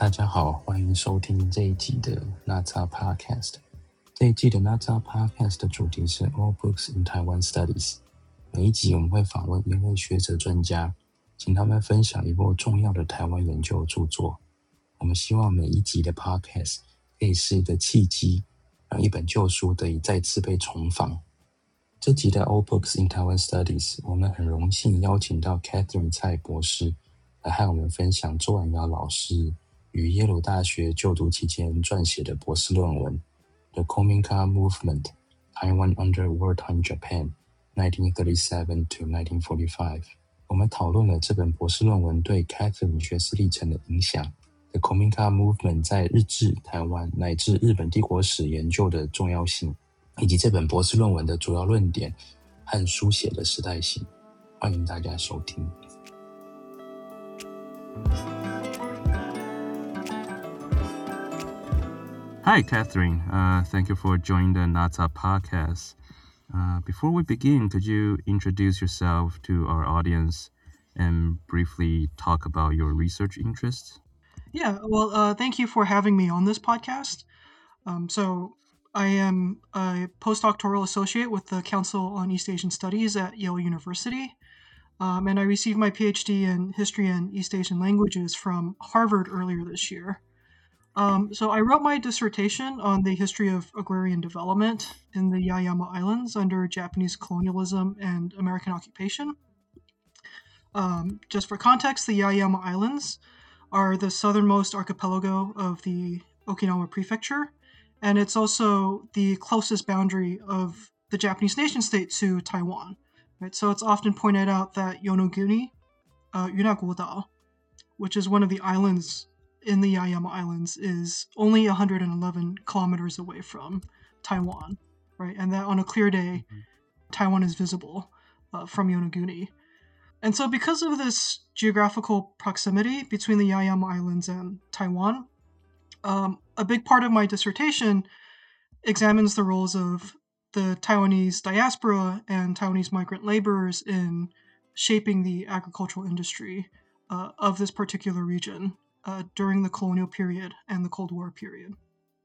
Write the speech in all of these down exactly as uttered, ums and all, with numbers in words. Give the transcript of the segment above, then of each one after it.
大家好，欢迎收听这一集的 Nata Podcast。这一季的 Nata Podcast 的主题是 All Books in Taiwan Studies。每一集我们会访问一位学者专家，请他们分享一部重要的台湾研究著作。我们希望每一集的 Podcast 可以是一个契机，让一本旧书得以再次被重访。这集的 All Books in Taiwan Studies， 我们很荣幸邀请到 Catherine 蔡博士来和我们分享周婉瑶老师于耶鲁大学就读期间撰写的博士论文 The Kominka Movement, Taiwan under Wartime Japan, nineteen thirty-seven to nineteen forty-five。 我们讨论了这本博士论文对 Catherine 学识历程的影响， The Kominka Movement 在日治、台湾乃至日本帝国史研究的重要性，以及这本博士论文的主要论点和书写的时代性。欢迎大家收听。 Hi, Catherine. Uh, thank you for joining the Nata podcast. Uh, before we begin, could you introduce yourself to our audience and briefly talk about your research interests? Yeah, well, uh, thank you for having me on this podcast. Um, so, I am a postdoctoral associate with the Council on East Asian Studies at Yale University, um, and I received my PhD in History and East Asian Languages from Harvard earlier this year. Um, so I wrote my dissertation on the history of agrarian development in the Yaeyama Islands under Japanese colonialism and American occupation. Um, just for context, the Yaeyama Islands are the southernmost archipelago of the Okinawa Prefecture, and it's also the closest boundary of the Japanese nation-state to Taiwan. Right? So it's often pointed out that Yonoguni, uh, Yunagodao, which is one of the islands in the Yaeyama Islands, is only one hundred eleven kilometers away from Taiwan, right? And that on a clear day, mm-hmm. Taiwan is visible uh, from Yonoguni. And so because of this geographical proximity between the Yaeyama Islands and Taiwan, um, a big part of my dissertation examines the roles of the Taiwanese diaspora and Taiwanese migrant laborers in shaping the agricultural industry uh, of this particular region Uh, during the colonial period and the Cold War period.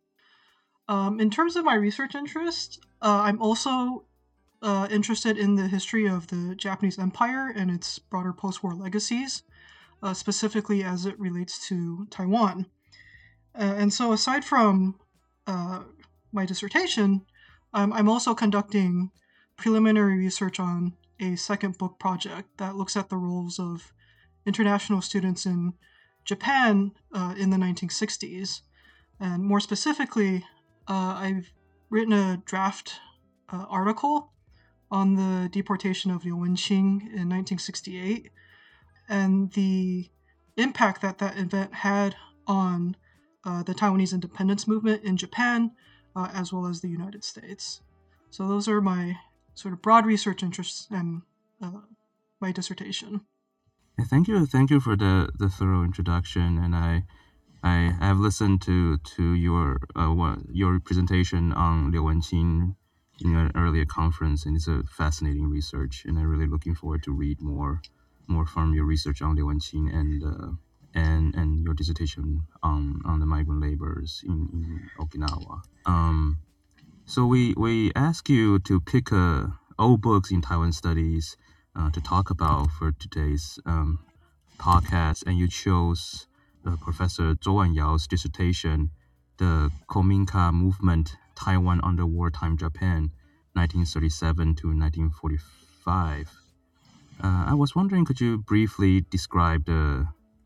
Um, in terms of my research interest, uh, I'm also uh, interested in the history of the Japanese Empire and its broader post-war legacies, uh, specifically as it relates to Taiwan. Uh, and so aside from uh, my dissertation, um, I'm also conducting preliminary research on a second book project that looks at the roles of international students in Japan uh, in the nineteen sixties. And more specifically, uh, I've written a draft uh, article on the deportation of Liu Wenqing in nineteen sixty-eight and the impact that that event had on uh, the Taiwanese independence movement in Japan, uh, as well as the United States. So those are my sort of broad research interests and uh, my dissertation. Thank you, thank you for the, the thorough introduction, and I I have listened to to your uh, what, your presentation on Liu Wenqing in an earlier conference, and it's a fascinating research, and I'm really looking forward to read more more from your research on Liu Wenqing and uh, and and your dissertation on on the migrant laborers in, in Okinawa. Um, so we we ask you to pick a old books in Taiwan studies Uh, to talk about for today's um, podcast, and you chose uh, Professor Zhou Wanyao's dissertation, The Kominka Movement, Taiwan under Wartime Japan, nineteen thirty-seven to nineteen forty-five. Uh, I was wondering, could you briefly describe the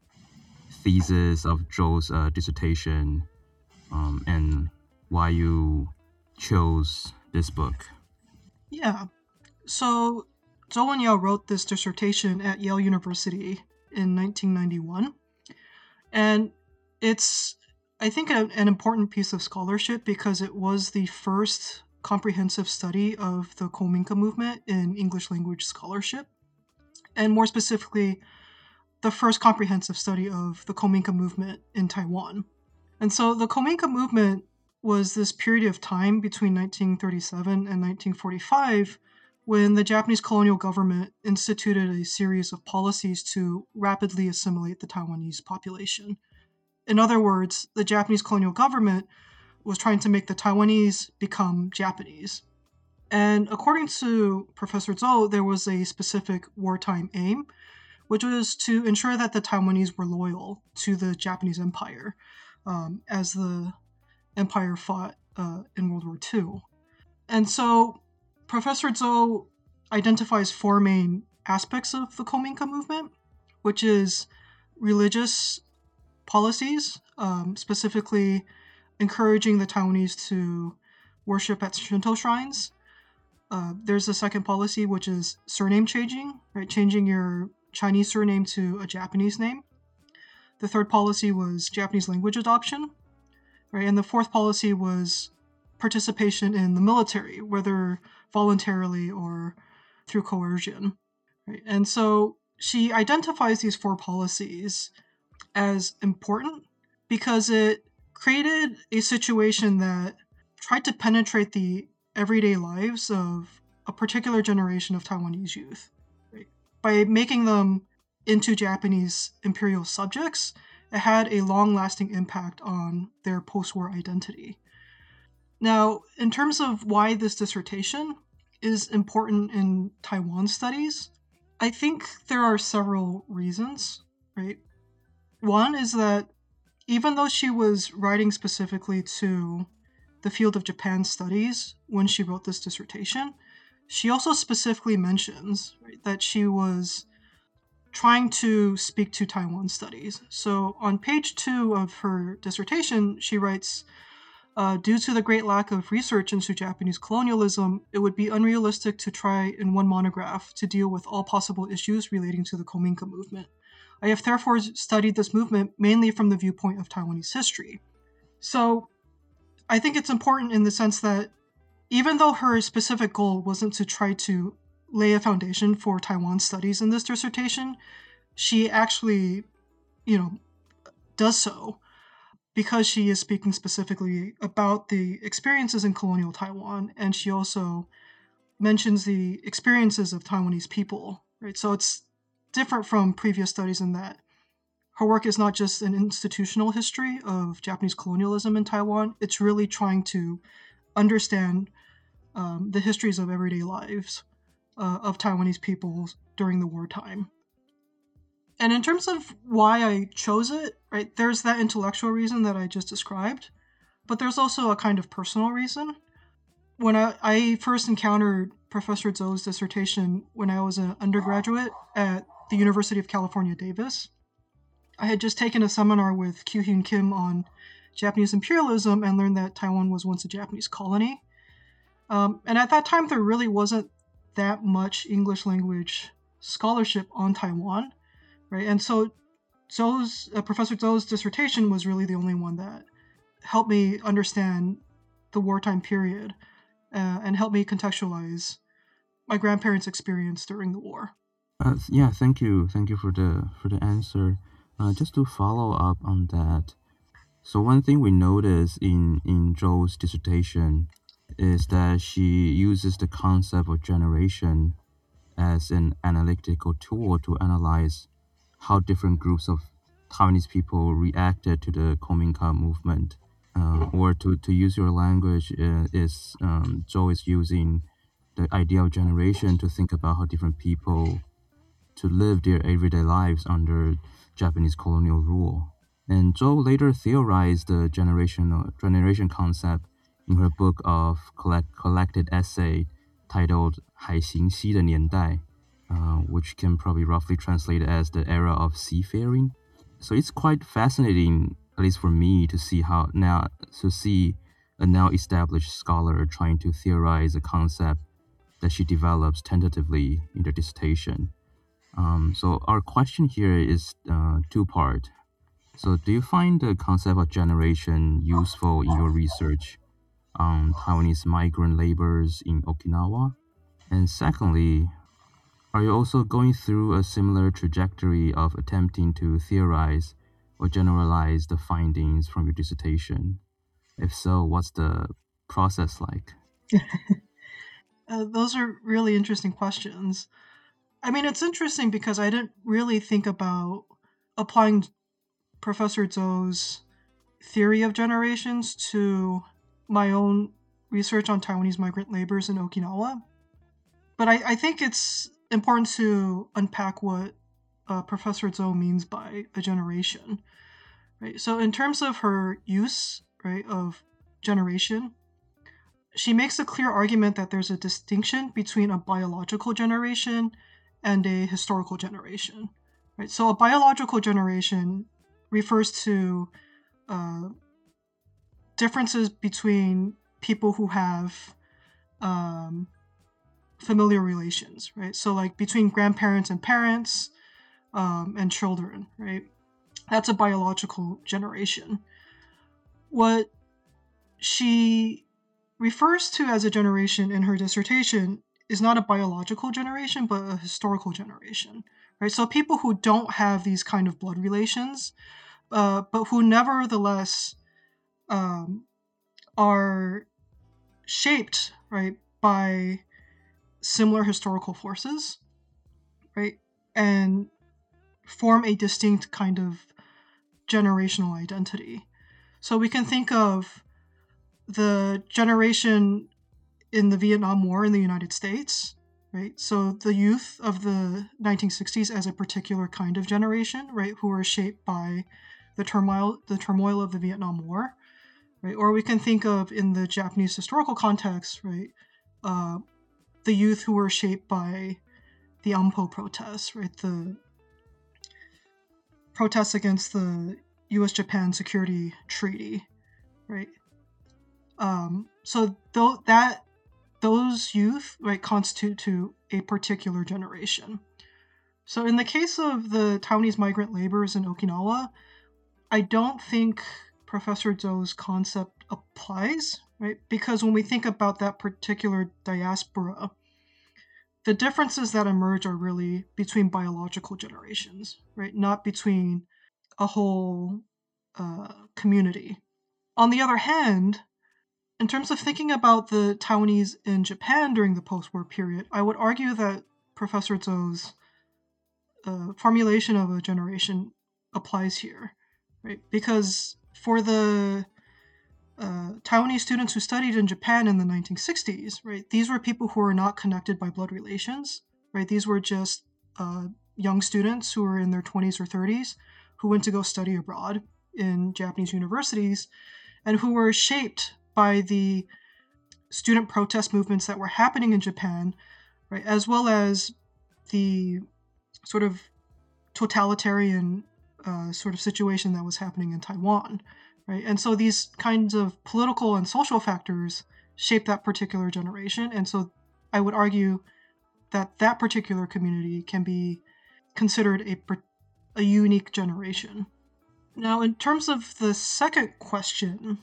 thesis of Zhou's uh, dissertation um, and why you chose this book? Yeah, so Zhou Wanyao wrote this dissertation at Yale University in nineteen ninety-one, and it's, I think, a, an important piece of scholarship because it was the first comprehensive study of the Kominka movement in English language scholarship, and more specifically, the first comprehensive study of the Kominka movement in Taiwan. And so the Kominka movement was this period of time between nineteen thirty-seven and nineteen forty-five when the Japanese colonial government instituted a series of policies to rapidly assimilate the Taiwanese population. in other words, the Japanese colonial government was trying to make the Taiwanese become Japanese. And according to Professor Zhou, there was a specific wartime aim, which was to ensure that the Taiwanese were loyal to the Japanese Empire um, as the empire fought uh, in World War Two. And so Professor Zhou identifies four main aspects of the Kominka movement, which is religious policies, um, specifically encouraging the Taiwanese to worship at Shinto shrines. Uh, there's a second policy, which is surname changing, right? Changing your Chinese surname to a Japanese name. The third policy was Japanese language adoption, right? And the fourth policy was participation in the military, whether voluntarily or through coercion, right? And so she identifies these four policies as important because it created a situation that tried to penetrate the everyday lives of a particular generation of Taiwanese youth, right? By making them into Japanese imperial subjects, it had a long-lasting impact on their post-war identity. Now, in terms of why this dissertation is important in Taiwan studies, I think there are several reasons, right? One is that even though she was writing specifically to the field of Japan studies when she wrote this dissertation, she also specifically mentions, right, that she was trying to speak to Taiwan studies. So on page two of her dissertation, she writes, uh, due to the great lack of research into Japanese colonialism, it would be unrealistic to try in one monograph to deal with all possible issues relating to the Kominka movement. I have therefore studied this movement mainly from the viewpoint of Taiwanese history. So I think it's important in the sense that even though her specific goal wasn't to try to lay a foundation for Taiwan studies in this dissertation, she actually, you know, does so because she is speaking specifically about the experiences in colonial Taiwan, and she also mentions the experiences of Taiwanese people, right? So it's different from previous studies in that her work is not just an institutional history of Japanese colonialism in Taiwan, it's really trying to understand um, the histories of everyday lives uh, of Taiwanese people during the wartime. And in terms of why I chose it, right, there's that intellectual reason that I just described, but there's also a kind of personal reason. When I, I first encountered Professor Zhou's dissertation when I was an undergraduate at the University of California, Davis, I had just taken a seminar with Kyu-Hyun Kim on Japanese imperialism and learned that Taiwan was once a Japanese colony. Um, and at that time, there really wasn't that much English language scholarship on Taiwan, right? And so Zhou's, uh, Professor Zhou's dissertation was really the only one that helped me understand the wartime period uh, and helped me contextualize my grandparents' experience during the war. Uh, yeah, thank you. Thank you for the for the answer. Uh, just to follow up on that, so one thing we notice in, in Zhou's dissertation is that she uses the concept of generation as an analytical tool to analyze how different groups of Taiwanese people reacted to the Kominka movement. Uh, or to, to use your language, uh, is um, Zhou is using the idea of generation to think about how different people to live their everyday lives under Japanese colonial rule. And Zhou later theorized the generational generation concept in her book of collect, collected essay titled 海行西的年代, uh, which can probably roughly translate as the era of seafaring. So it's quite fascinating, at least for me, to see how now to see a now established scholar trying to theorize a concept that she develops tentatively in her dissertation. Um, so our question here is uh, two-part. So do you find the concept of generation useful in your research on Taiwanese migrant laborers in Okinawa? And secondly, are you also going through a similar trajectory of attempting to theorize or generalize the findings from your dissertation? If so, what's the process like? uh, those are really interesting questions. I mean, it's interesting because I didn't really think about applying Professor Zhou's theory of generations to my own research on Taiwanese migrant laborers in Okinawa. But I, I think it's important to unpack what uh, Professor Zhou means by a generation. Right? So in terms of her use, right, of generation, she makes a clear argument that there's a distinction between a biological generation and a historical generation. Right? So a biological generation refers to uh, differences between people who have um, familiar relations, right? So like between grandparents and parents um, and children, right? That's a biological generation. What she refers to as a generation in her dissertation is not a biological generation, but a historical generation, right? So people who don't have these kind of blood relations, uh, but who nevertheless um, are shaped, right, by similar historical forces, right, and form a distinct kind of generational identity. So we can think of the generation in the Vietnam War in the United States, right? So the youth of the nineteen sixties as a particular kind of generation, right, who were shaped by the turmoil, the turmoil of the Vietnam War, right? Or we can think of in the Japanese historical context, right, uh, the youth who were shaped by the Ampo protests, right, the protests against the U S Japan Security Treaty, right? Um, so th- that those youth, right, constitute to a particular generation. So in the case of the Taiwanese migrant laborers in Okinawa, I don't think Professor Zhou's concept applies, right? Because when we think about that particular diaspora, the differences that emerge are really between biological generations, right? Not between a whole uh, community. On the other hand, in terms of thinking about the Taiwanese in Japan during the post-war period, I would argue that Professor Zhou's uh, formulation of a generation applies here, right? Because for the uh, Taiwanese students who studied in Japan in the nineteen sixties, right, these were people who were not connected by blood relations, right? These were just uh, young students who were in their twenties or thirties who went to go study abroad in Japanese universities and who were shaped by the student protest movements that were happening in Japan, right, as well as the sort of totalitarian uh, sort of situation that was happening in Taiwan, right? And so these kinds of political and social factors shape that particular generation. And so I would argue that that particular community can be considered a, a unique generation. Now, in terms of the second question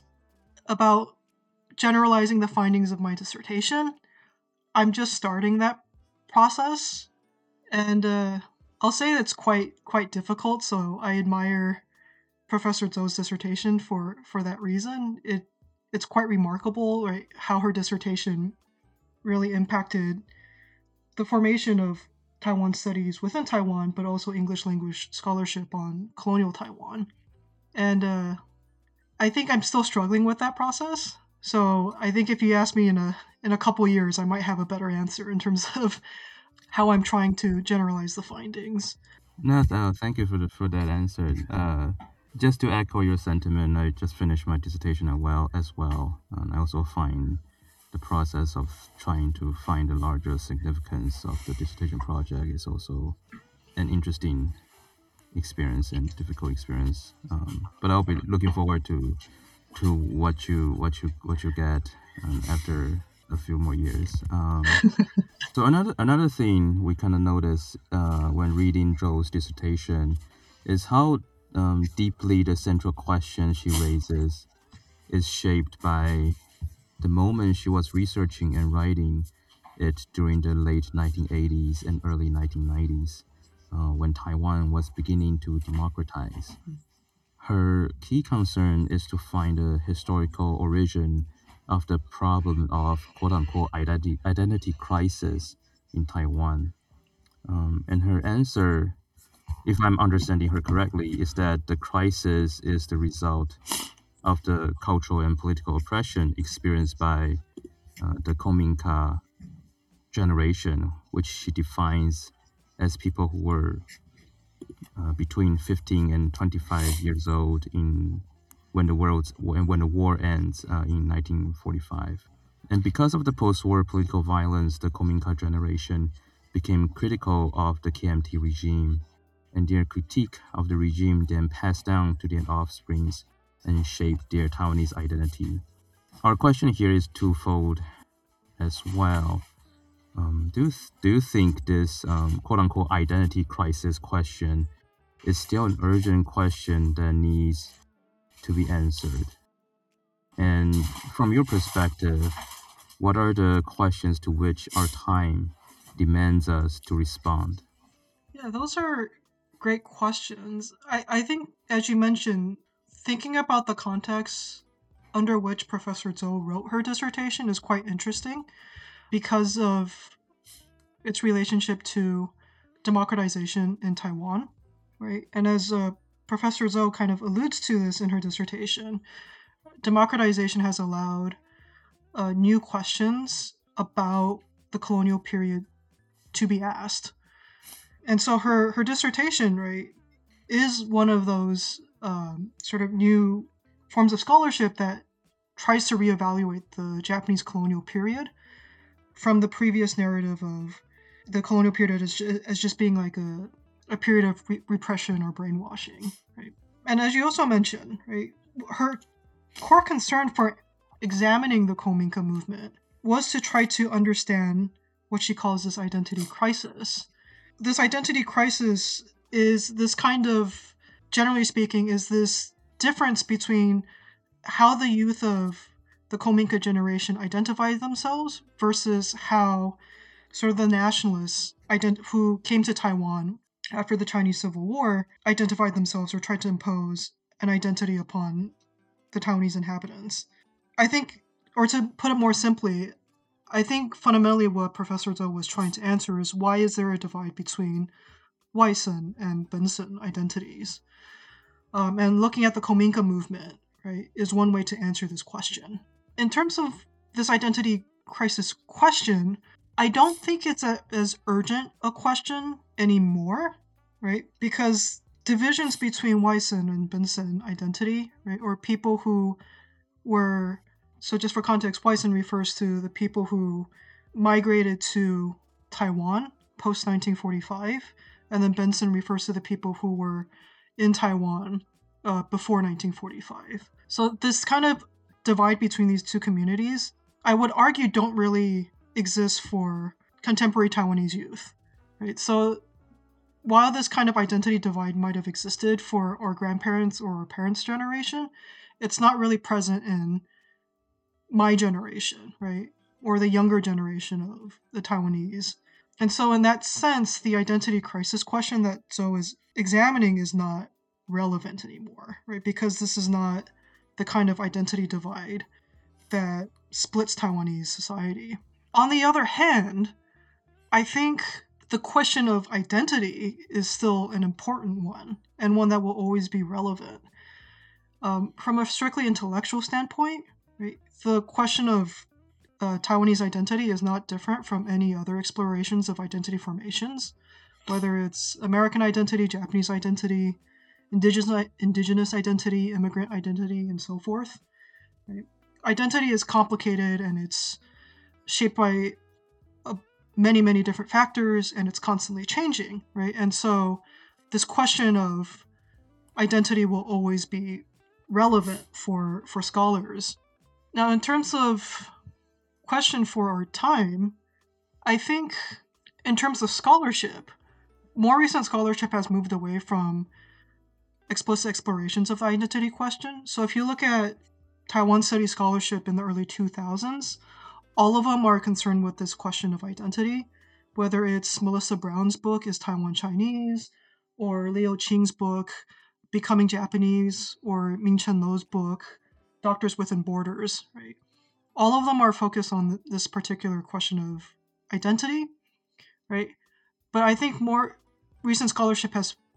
about generalizing the findings of my dissertation, I'm just starting that process, and uh, I'll say that's quite quite difficult. So I admire Professor Zhou's dissertation for for that reason. It it's quite remarkable, right, how her dissertation really impacted the formation of Taiwan studies within Taiwan, but also English language scholarship on colonial Taiwan. And uh, I think I'm still struggling with that process. So I think if you ask me in a in a couple years, I might have a better answer in terms of how I'm trying to generalize the findings. No, uh, thank you for the, for that answer. Uh, just to echo your sentiment, I just finished my dissertation as well, as well, and I also find the process of trying to find the larger significance of the dissertation project is also an interesting experience and difficult experience. Um, but I'll be looking forward to to what you what you what you get um, after a few more years. Um, so another another thing we kind of notice uh, when reading Zhou's dissertation is how um, deeply the central question she raises is shaped by the moment she was researching and writing it during the late nineteen eighties and early nineteen nineties, uh, when Taiwan was beginning to democratize. Her key concern is to find a historical origin of the problem of quote-unquote identity, identity crisis in Taiwan. Um, and her answer if I'm understanding her correctly, is that the crisis is the result of the cultural and political oppression experienced by uh, the Kominka generation, which she defines as people who were uh, between fifteen and twenty-five years old in when the world when, when the war ends uh, in nineteen forty-five. And because of the post-war political violence, the Kominka generation became critical of the K M T regime, and their critique of the regime then passed down to their offsprings and shaped their Taiwanese identity. Our question here is twofold as well. Um, do, you th- do you think this um, quote-unquote identity crisis question is still an urgent question that needs to be answered? And from your perspective, what are the questions to which our time demands us to respond? Yeah, those are great questions. I, I think, as you mentioned, thinking about the context under which Professor Zhou wrote her dissertation is quite interesting because of its relationship to democratization in Taiwan, right? And as uh, Professor Zhou kind of alludes to this in her dissertation, democratization has allowed uh, new questions about the colonial period to be asked. And so her, her dissertation, right, is one of those um, sort of new forms of scholarship that tries to reevaluate the Japanese colonial period from the previous narrative of the colonial period as, as just being like a, a period of re- repression or brainwashing, right? And as you also mentioned, right, her core concern for examining the Kominka movement was to try to understand what she calls this identity crisis. This identity crisis is this kind of, generally speaking, is this difference between how the youth of the Kominka generation identify themselves versus how sort of the nationalists ident- who came to Taiwan after the Chinese Civil War identified themselves or tried to impose an identity upon the Taiwanese inhabitants. I think, or to put it more simply, I think fundamentally what Professor Zhou was trying to answer is why is there a divide between Waisan and Benson identities? Um, and looking at the Kominka movement, right, is one way to answer this question. In terms of this identity crisis question, I don't think it's a, as urgent a question anymore, right? Because divisions between Waisan and Benson identity, right, or people who were, so just for context, Waisan refers to the people who migrated to Taiwan post nineteen forty-five, and then Benson refers to the people who were in Taiwan uh, before nineteen forty-five. So this kind of divide between these two communities, I would argue, don't really exist for contemporary Taiwanese youth, right? So while this kind of identity divide might have existed for our grandparents or our parents' generation, it's not really present in my generation, right? Or the younger generation of the Taiwanese. And so in that sense, the identity crisis question that Zhou is examining is not relevant anymore, right? Because this is not the kind of identity divide that splits Taiwanese society. On the other hand, I think the question of identity is still an important one, and one that will always be relevant. Um, from a strictly intellectual standpoint, right, the question of uh, Taiwanese identity is not different from any other explorations of identity formations, whether it's American identity, Japanese identity, indigenous, indigenous identity, immigrant identity, and so forth. Right? Identity is complicated and it's shaped by uh, many, many different factors, and it's constantly changing, right? And so this question of identity will always be relevant for, for scholars. Now, in terms of question for our time, I think in terms of scholarship, more recent scholarship has moved away from explicit explorations of the identity question. So if you look at Taiwan studies scholarship in the early two thousands, all of them are concerned with this question of identity, whether it's Melissa Brown's book, Is Taiwan Chinese? Or Leo Qing's book, Becoming Japanese, or Ming-Chen Lo's book, Doctors Within Borders, right? All of them are focused on this particular question of identity, right? But I think more recent scholarship has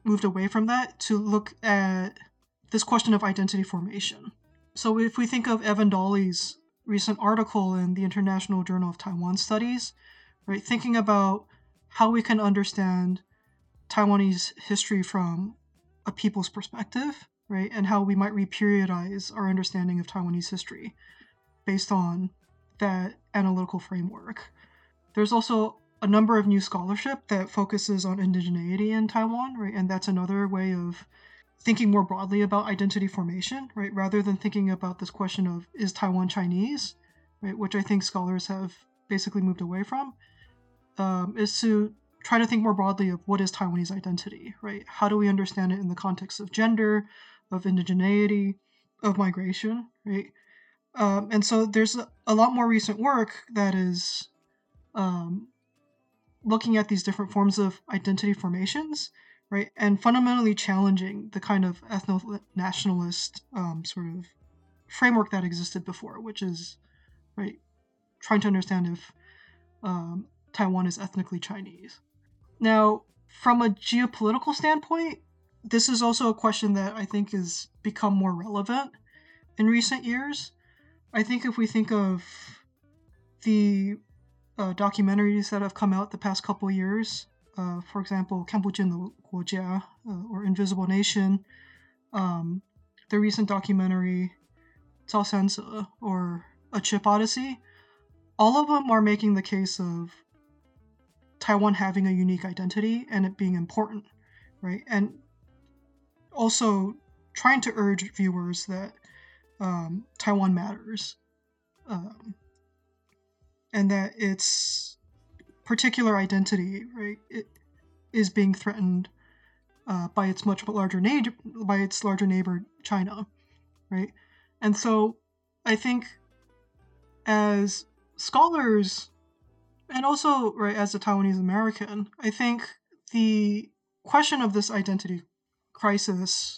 moved away from that to look at this question of identity formation. So if we think of Evan Dawley's recent article in the International Journal of Taiwan Studies, right, thinking about how we can understand Taiwanese history from a people's perspective, right, and how we might reperiodize our understanding of Taiwanese history based on that analytical framework. There's also a number of new scholarship that focuses on indigeneity in Taiwan, right, and that's another way of thinking more broadly about identity formation, right, rather than thinking about this question of is Taiwan Chinese, right, which I think scholars have basically moved away from, um, is to try to think more broadly of what is Taiwanese identity, right? How do we understand it in the context of gender, of indigeneity, of migration, right? Um, and so there's a, a lot more recent work that is um, looking at these different forms of identity formations, right, and fundamentally challenging the kind of ethno-nationalist um, sort of framework that existed before, which is, right, trying to understand if um, Taiwan is ethnically Chinese. Now, from a geopolitical standpoint, this is also a question that I think has become more relevant in recent years. I think if we think of the uh, documentaries that have come out the past couple years, uh, for example, 看不见的国家, uh, or Invisible Nation, um, the recent documentary 造山者, or A Chip Odyssey, all of them are making the case of Taiwan having a unique identity and it being important, right? And also trying to urge viewers that um, Taiwan matters, um, and that its particular identity, right, it is being threatened uh, by its much larger neighbor, by its larger neighbor China, right? And so, I think as scholars, and also, right, as a Taiwanese American, I think the question of this identity crisis,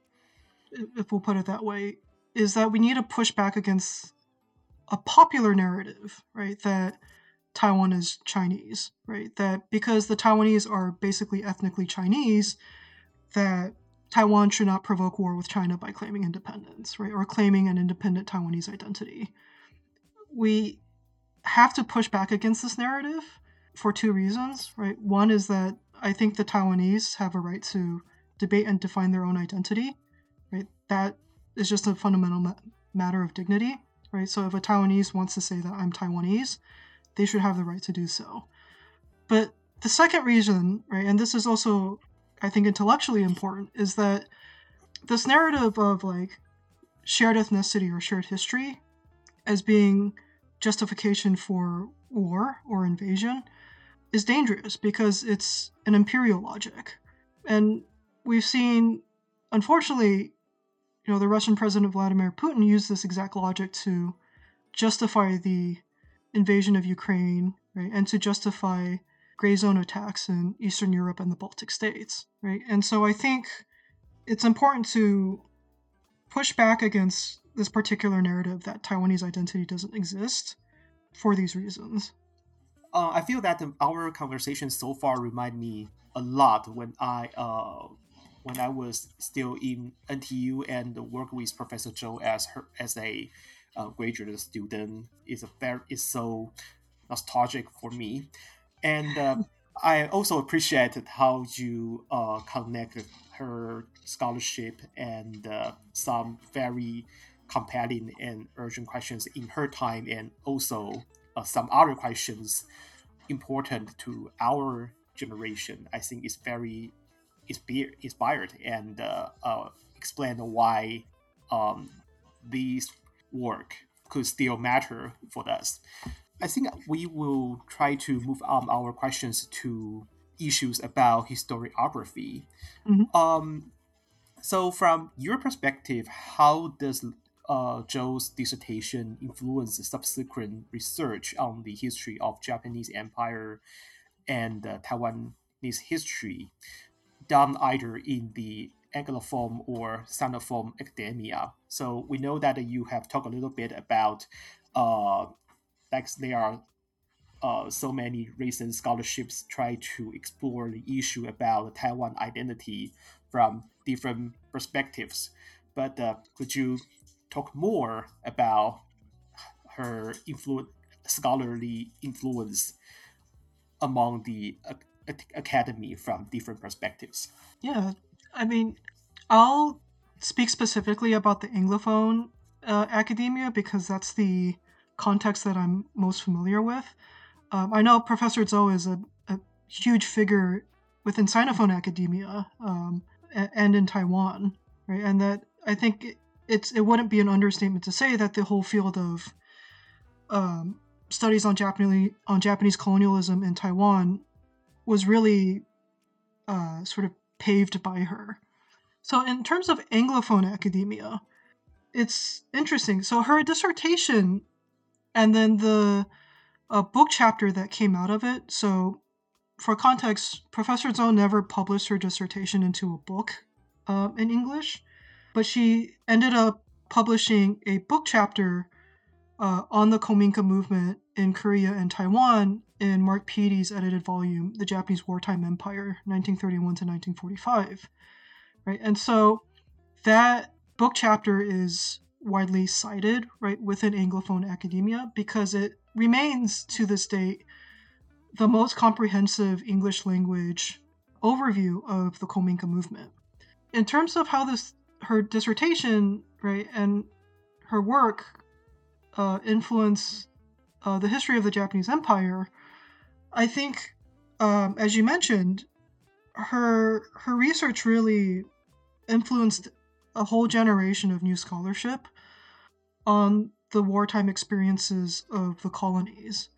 if we'll put it that way, is that we need to push back against a popular narrative, right, that Taiwan is Chinese, right, that because the Taiwanese are basically ethnically Chinese, that Taiwan should not provoke war with China by claiming independence, right, or claiming an independent Taiwanese identity. We have to push back against this narrative for two reasons, right? One is that I think the Taiwanese have a right to debate and define their own identity, right? That is just a fundamental ma- matter of dignity, right? So if a Taiwanese wants to say that I'm Taiwanese, they should have the right to do so. But the second reason, right, and this is also, I think, intellectually important, is that this narrative of like shared ethnicity or shared history as being justification for war or invasion is dangerous because it's an imperial logic. And we've seen, unfortunately, you know, the Russian President Vladimir Putin used this exact logic to justify the invasion of Ukraine, right, and to justify gray zone attacks in Eastern Europe and the Baltic states, right? And so I think it's important to push back against this particular narrative that Taiwanese identity doesn't exist for these reasons. Uh, I feel that the, our conversation so far remind me a lot when I uh, when I was still in N T U and worked with Professor Zhou as her as a uh, graduate student. Is a very is so nostalgic for me, and uh, I also appreciated how you uh, connected her scholarship and uh, some very compelling and urgent questions in her time, and also uh, some other questions important to our generation. I think it's very inspired and uh, uh, explain why um, this work could still matter for us. I think we will try to move on our questions to issues about historiography. Mm-hmm. Um, so from your perspective, how does uh, Zhou's dissertation influence subsequent research on the history of Japanese Empire and uh, Taiwanese history, done either in the Anglophone or Sinophone academia? So we know that you have talked a little bit about uh, like there are uh, so many recent scholarships try to explore the issue about Taiwan identity from different perspectives. But uh, could you talk more about her influ- scholarly influence among the uh, academy from different perspectives? Yeah, I mean, I'll speak specifically about the Anglophone uh, academia because that's the context that I'm most familiar with. Um, I know Professor Zhou is a, a huge figure within Sinophone academia um, a- and in Taiwan, right? And that I think it, it's it wouldn't be an understatement to say that the whole field of um, studies on Japanese on Japanese colonialism in Taiwan was really uh, sort of paved by her. So in terms of Anglophone academia, it's interesting. So her dissertation and then the uh, book chapter that came out of it. So for context, Professor Zhou never published her dissertation into a book uh, in English, but she ended up publishing a book chapter uh, on the Kominka movement in Korea and Taiwan in Mark Peaty's edited volume, The Japanese Wartime Empire, nineteen thirty-one to nineteen forty-five. Right, and so that book chapter is widely cited, right, within Anglophone academia because it remains to this date the most comprehensive English language overview of the Kominka movement. In terms of how this her dissertation, right, and her work uh, influence uh, the history of the Japanese Empire, I think, um, as you mentioned, her her research really influenced a whole generation of new scholarship on the wartime experiences of the colonies.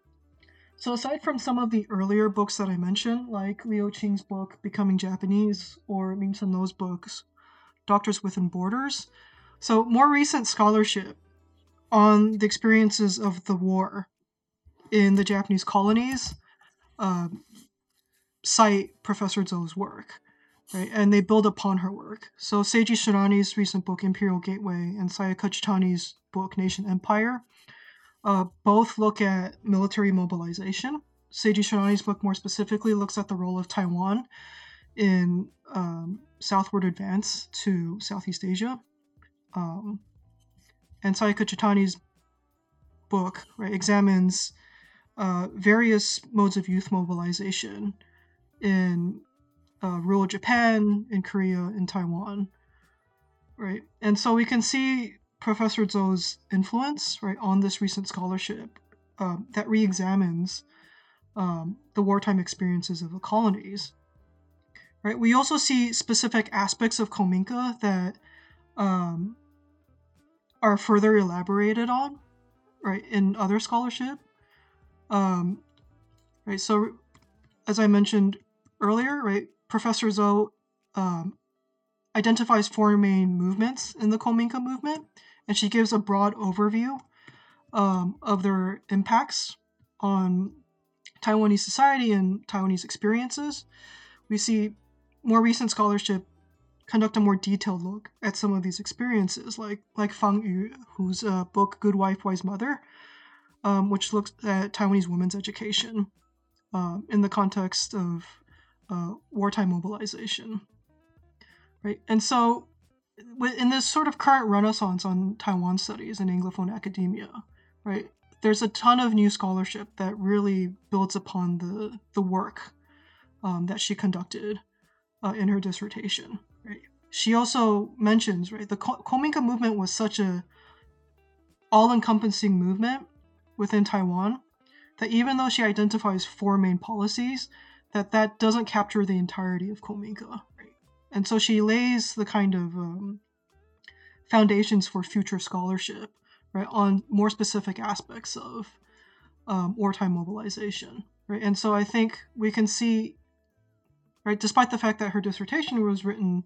So aside from some of the earlier books that I mentioned, like Liu Qing's book Becoming Japanese or Min Sun No's books Doctors Within Borders, so more recent scholarship on the experiences of the war in the Japanese colonies uh, cite Professor Zhou's work, right? And they build upon her work. So Seiji Shirani's recent book Imperial Gateway and Sayaka Chitani's book Nation Empire uh, both look at military mobilization. Seiji Shirani's book more specifically looks at the role of Taiwan in um, southward advance to Southeast Asia. Um, and Sayaka Chitani's book, right, examines uh, various modes of youth mobilization in uh, rural Japan, in Korea, in Taiwan, right? And so we can see Professor Zhou's influence, right, on this recent scholarship um, that re-examines um, the wartime experiences of the colonies, right? We also see specific aspects of Kominka that um, are further elaborated on, right, in other scholarship. Um, right, so as I mentioned earlier, right, Professor Zhou um, identifies four main movements in the Kominka movement, and she gives a broad overview um, of their impacts on Taiwanese society and Taiwanese experiences. We see more recent scholarship conduct a more detailed look at some of these experiences, like like Fang Yu, whose uh, book Good Wife, Wise Mother, um, which looks at Taiwanese women's education um, in the context of uh, wartime mobilization. Right, and so in this sort of current renaissance on Taiwan studies and Anglophone academia, right, there's a ton of new scholarship that really builds upon the the work um, that she conducted uh, in her dissertation. Right, she also mentions, right, the Kominka movement was such a all-encompassing movement within Taiwan that even though she identifies four main policies, that that doesn't capture the entirety of Kominka. Right, and so she lays the kind of um, foundations for future scholarship, right, on more specific aspects of um, wartime mobilization, right? And so I think we can see, right, despite the fact that her dissertation was written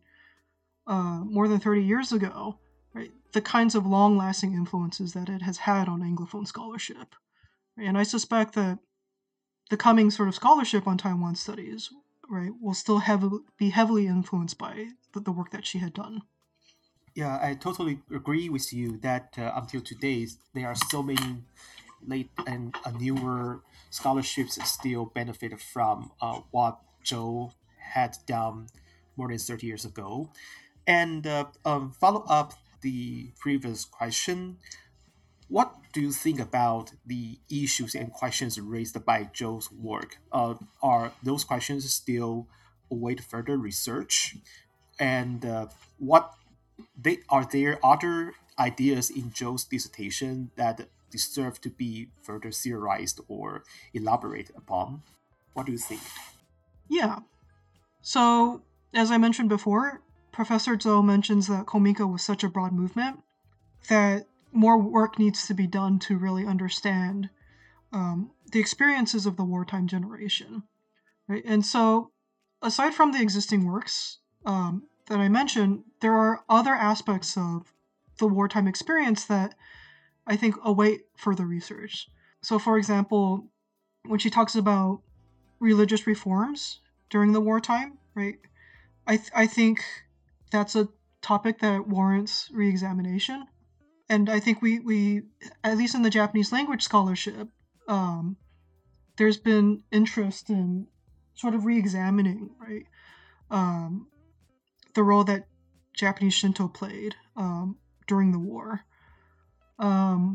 uh, more than thirty years ago, right, the kinds of long-lasting influences that it has had on Anglophone scholarship. Right? And I suspect that the coming sort of scholarship on Taiwan studies, right, will still have, be heavily influenced by the, the work that she had done. Yeah, I totally agree with you that uh, until today there are so many late and uh, newer scholarships still benefit from uh, what Zhou had done more than thirty years ago. And uh, um, follow up the previous question, what do you think about the issues and questions raised by Zhou's work? Uh, are those questions still await further research? And uh, what they are there other ideas in Zhou's dissertation that deserve to be further theorized or elaborated upon? What do you think? Yeah. So, as I mentioned before, Professor Zhou mentions that Kominka was such a broad movement that more work needs to be done to really understand um, the experiences of the wartime generation, right? And so, aside from the existing works um, that I mentioned, there are other aspects of the wartime experience that I think await further research. So, for example, when she talks about religious reforms during the wartime, right? I th- I think that's a topic that warrants re-examination, and I think we we at least in the Japanese language scholarship, um, there's been interest in sort of re-examining, right, um, the role that Japanese Shinto played um, during the war. Um,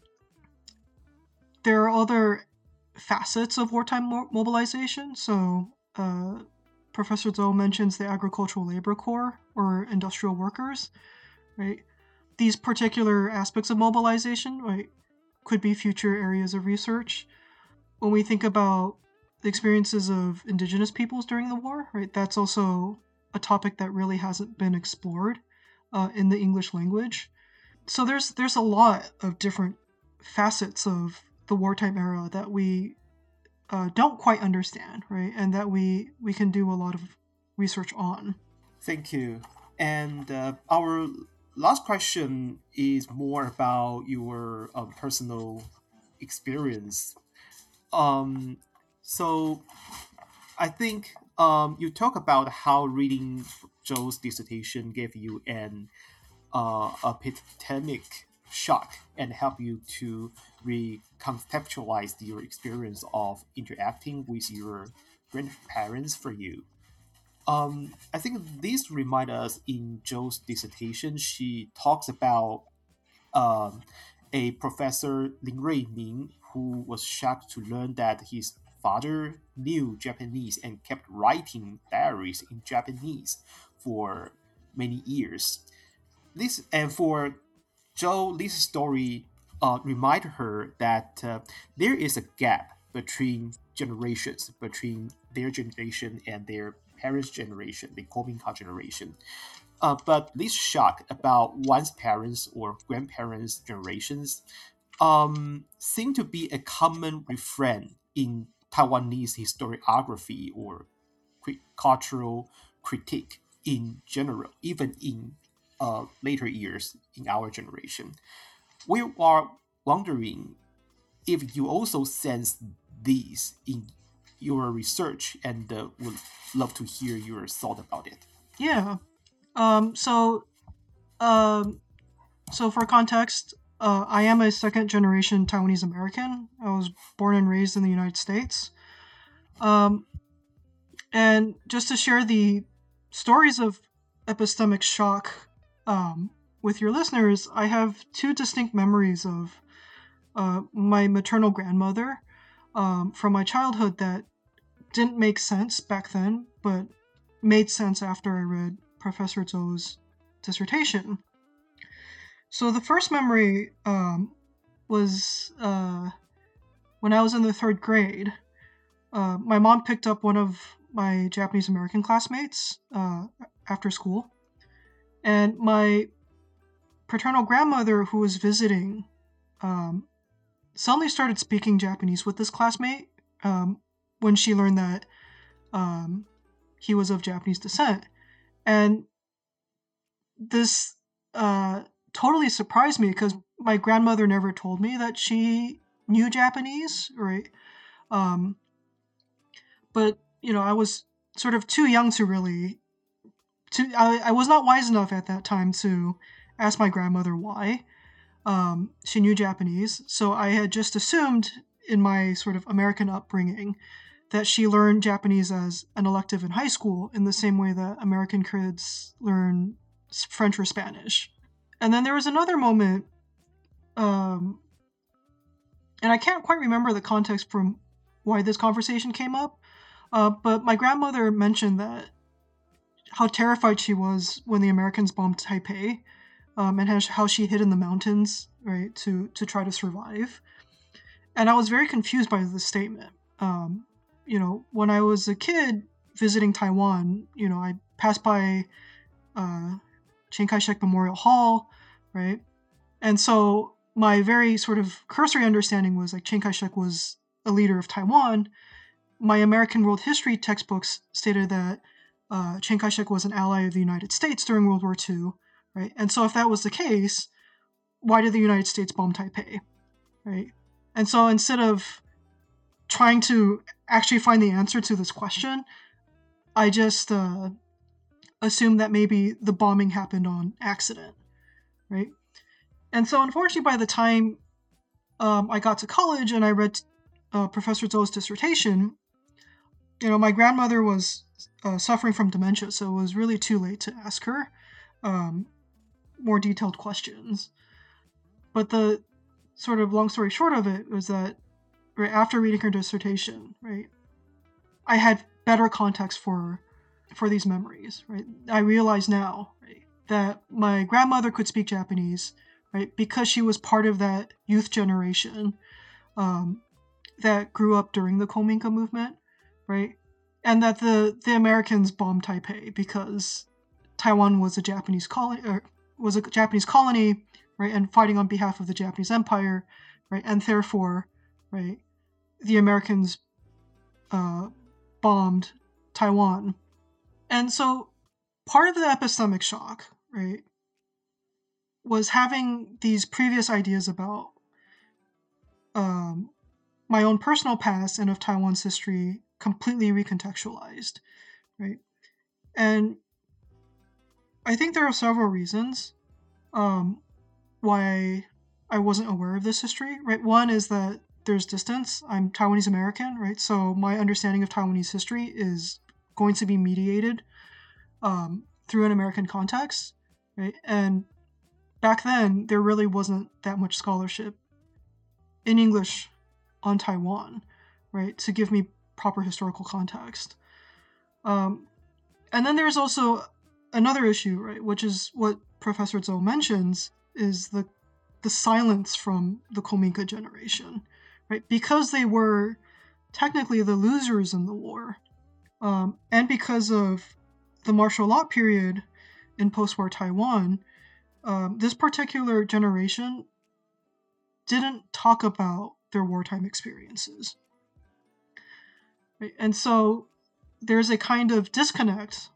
there are other facets of wartime mo- mobilization. So, uh, Professor Zhou mentions the agricultural labor corps or industrial workers, right? These particular aspects of mobilization, right, could be future areas of research. When we think about the experiences of indigenous peoples during the war, right, that's also a topic that really hasn't been explored uh, in the English language. So there's there's a lot of different facets of the wartime era that we uh, don't quite understand, right, and that we we can do a lot of research on. Thank you. And uh, our last question is more about your um, personal experience. Um, so I think um, you talk about how reading Zhou's dissertation gave you an uh, epistemic shock and help you to reconceptualize your experience of interacting with your grandparents for you. Um, I think this reminds us in Zhou's dissertation, she talks about um, a professor Lin Ruiming who was shocked to learn that his father knew Japanese and kept writing diaries in Japanese for many years. This and for Zhou, this story uh, reminded her that uh, there is a gap between generations, between their generation and their parents' generation, the Kominka generation. Uh, but this shock about one's parents or grandparents' generations um, seem to be a common refrain in Taiwanese historiography or cri- cultural critique in general, even in uh, later years in our generation. We are wondering if you also sense these in your research and uh, would love to hear your thought about it. Yeah. Um. So. Um. So for context, uh, I am a second generation Taiwanese American. I was born and raised in the United States. Um. And just to share the stories of epistemic shock um, with your listeners, I have two distinct memories of uh, my maternal grandmother um, from my childhood that didn't make sense back then, but made sense after I read Professor Zhou's dissertation. So the first memory um, was uh, when I was in the third grade. Uh, my mom picked up one of my Japanese American classmates uh, after school, and my paternal grandmother, who was visiting, um, suddenly started speaking Japanese with this classmate um, when she learned that um, he was of Japanese descent. And this uh, totally surprised me because my grandmother never told me that she knew Japanese, right? Um, but, you know, I was sort of too young to really, to I, I was not wise enough at that time to ask my grandmother why. um, she knew Japanese. So I had just assumed in my sort of American upbringing that she learned Japanese as an elective in high school in the same way that American kids learn French or Spanish. And then there was another moment, um, and I can't quite remember the context from why this conversation came up, uh, but my grandmother mentioned that how terrified she was when the Americans bombed Taipei, um, and how she hid in the mountains, right, to, to try to survive. And I was very confused by this statement. Um, you know, when I was a kid visiting Taiwan, you know, I passed by uh, Chiang Kai-shek Memorial Hall, right? And so my very sort of cursory understanding was like Chiang Kai-shek was a leader of Taiwan. My American world history textbooks stated that uh, Chiang Kai-shek was an ally of the United States during World War Two, right? And so if that was the case, why did the United States bomb Taipei, right? And so instead of trying to actually find the answer to this question, I just uh, assumed that maybe the bombing happened on accident, right? And so unfortunately, by the time um, I got to college and I read uh, Professor Zhou's dissertation, you know, my grandmother was uh, suffering from dementia, so it was really too late to ask her um, more detailed questions. But the sort of long story short of it was that right after reading her dissertation, right, I had better context for for these memories, right? I realize now, right, that my grandmother could speak Japanese, right, because she was part of that youth generation um, that grew up during the Kominka movement, right? And that the, the Americans bombed Taipei because Taiwan was a Japanese colony, or was a Japanese colony, right, and fighting on behalf of the Japanese Empire, right, and therefore, right, the Americans uh, bombed Taiwan. And so part of the epistemic shock, right, was having these previous ideas about um, my own personal past and of Taiwan's history completely recontextualized, right? And I think there are several reasons um, why I wasn't aware of this history, right? One is that there's distance. I'm Taiwanese American, right? So my understanding of Taiwanese history is going to be mediated um, through an American context, right? And back then, there really wasn't that much scholarship in English on Taiwan, right, to give me proper historical context. Um, and then there's also another issue, right, which is what Professor Zhou mentions, is the the silence from the Kominka generation, right, because they were technically the losers in the war, um, and because of the martial law period in post-war Taiwan, um, this particular generation didn't talk about their wartime experiences. Right? And so there's a kind of disconnect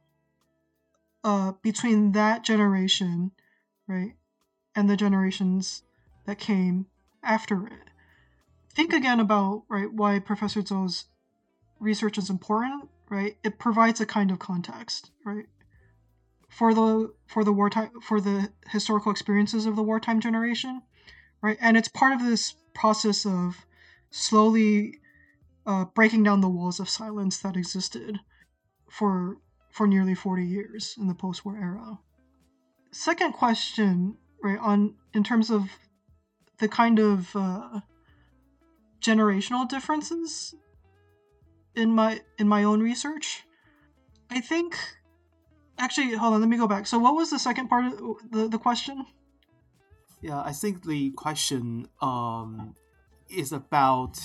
uh, between that generation, right, and the generations that came after it. Think again about, right, why Professor Zhou's research is important, right? It provides a kind of context, right, for the for the wartime for the historical experiences of the wartime generation, right? And it's part of this process of slowly uh, breaking down the walls of silence that existed for for nearly forty years in the post-war era. Second question, right, on in terms of the kind of uh, generational differences in my in my own research, I think. Actually, hold on. Let me go back. So, what was the second part of the, the question? Yeah, I think the question um, is about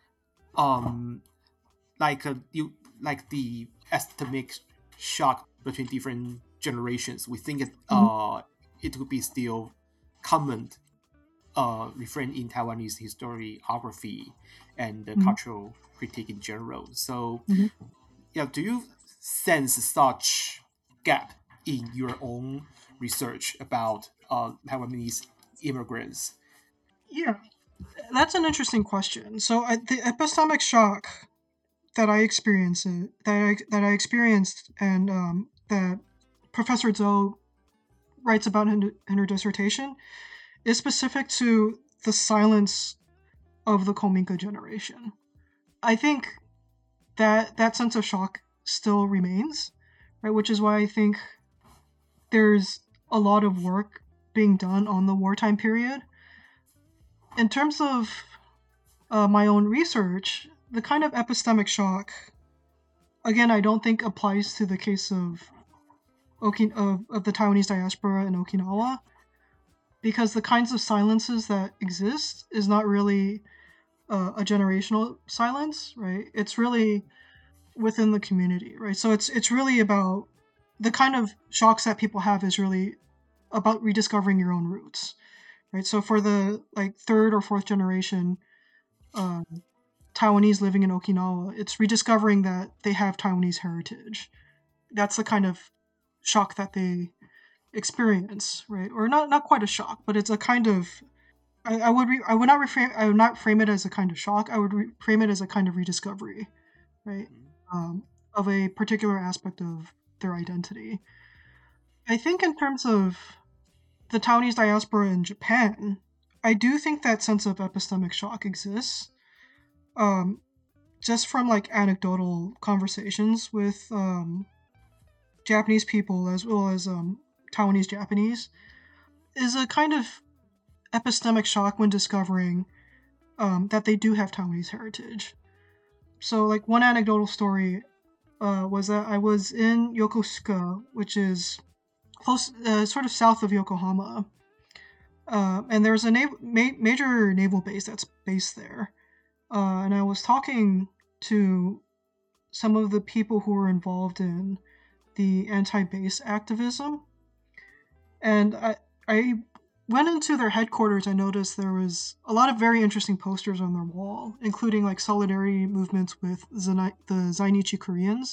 um, like a, you like the epistemic shock between different generations. We think it mm-hmm. uh, it would be still common uh, refrain in Taiwanese historiography and the mm-hmm. cultural critique in general. So, mm-hmm. yeah, do you sense such gap in your own research about uh, Taiwanese immigrants? Yeah, that's an interesting question. So I, the epistemic shock that I experienced, that I, that I experienced, and um, that Professor Zhou writes about in, in her dissertation, is specific to the silence of the Kominka generation. I think that that sense of shock still remains, right? Which is why I think there's a lot of work being done on the wartime period. In terms of uh, my own research, the kind of epistemic shock, again, I don't think applies to the case of Okin- of, of the Taiwanese diaspora in Okinawa, because the kinds of silences that exist is not really uh, a generational silence, right? It's really within the community, right? So it's it's really about the kind of shocks that people have is really about rediscovering your own roots, right? So for the like third or fourth generation uh, Taiwanese living in Okinawa, it's rediscovering that they have Taiwanese heritage. That's the kind of shock that they experience, right? Or not not quite a shock, but it's a kind of I, I would re, I would not reframe I would not frame it as a kind of shock. I would re, frame it as a kind of rediscovery, right? Um, of a particular aspect of their identity. I think in terms of the Taiwanese diaspora in Japan, I do think that sense of epistemic shock exists. Um, just from like anecdotal conversations with um, Japanese people as well as um, Taiwanese Japanese, is a kind of epistemic shock when discovering um, that they do have Taiwanese heritage. So, like, one anecdotal story uh, was that I was in Yokosuka, which is close, uh, sort of south of Yokohama, uh, and there's a nav- ma- major naval base that's based there. Uh, and I was talking to some of the people who were involved in the anti-base activism, and I I went into their headquarters. I noticed there was a lot of very interesting posters on their wall, including like solidarity movements with Zani- the Zainichi Koreans.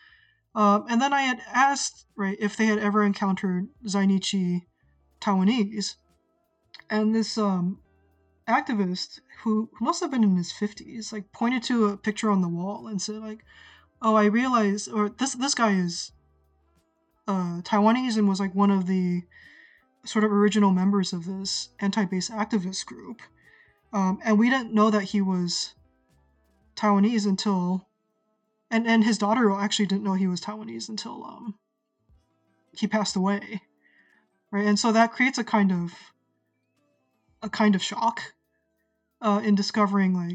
Um, and then I had asked, right, if they had ever encountered Zainichi Taiwanese, and this um, activist who, who must have been in his fifties, like pointed to a picture on the wall and said, like, "Oh, I realized, or this this guy is uh, Taiwanese and was like one of the sort of original members of this anti-base activist group, um, and we didn't know that he was Taiwanese until, and and his daughter actually didn't know he was Taiwanese until um, he passed away, right? And so that creates a kind of a kind of shock uh, in discovering like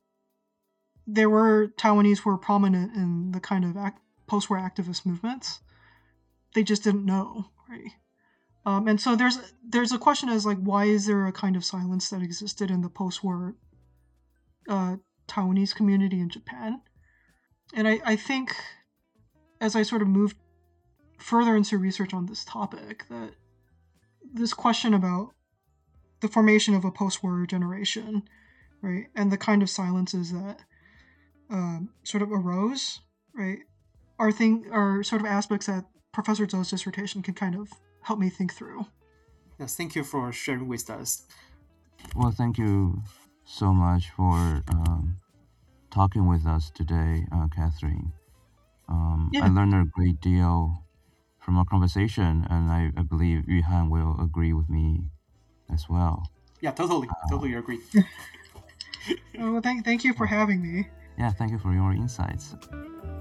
there were Taiwanese who were prominent in the kind of act, post-war activist movements. They just didn't know, right? Um, and so there's there's a question as like, why is there a kind of silence that existed in the post-war uh, Taiwanese community in Japan? And I, I think as I sort of moved further into research on this topic, that this question about the formation of a post-war generation, right, and the kind of silences that um, sort of arose, right, are thing are sort of aspects that Professor Zhou's dissertation can kind of help me think through. Yes, thank you for sharing with us. Well, thank you so much for um, talking with us today, uh, Catherine. Um, Yeah. I learned a great deal from our conversation, and I, I believe Yuhan will agree with me as well. Yeah, totally, totally agree. Oh, well, thank, thank you for having me. Yeah, thank you for your insights.